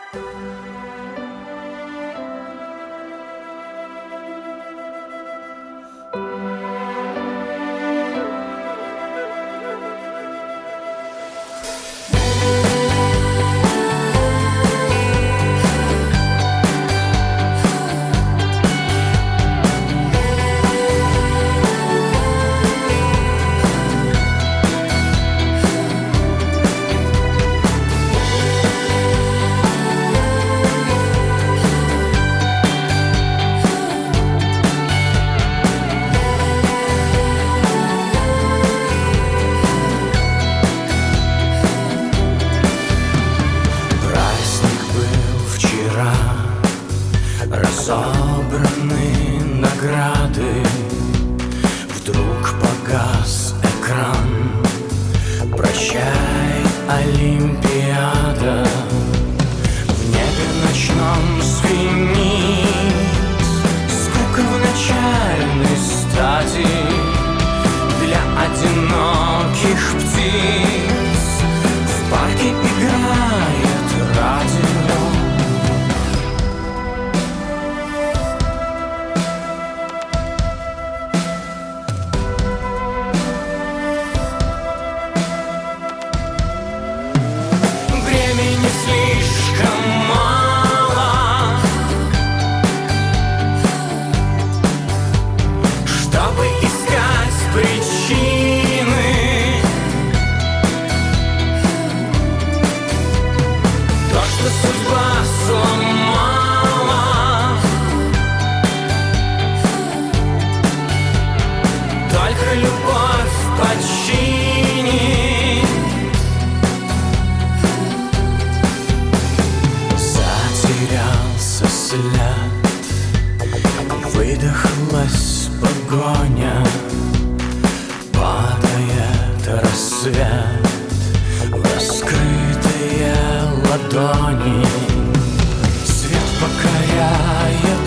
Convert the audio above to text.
Разобраны награды, вдруг погас экран. Прощай, Олимпиада, в небе ночном звенит скука в начальной стадии для одиноких птиц. В парке играет радио. Слишком мало, чтобы искать причины. То, что судьба сломала, только любовь починит. Затерялся след, выдохлась погоня, падает рассвет в раскрытые ладони. Свет покоряет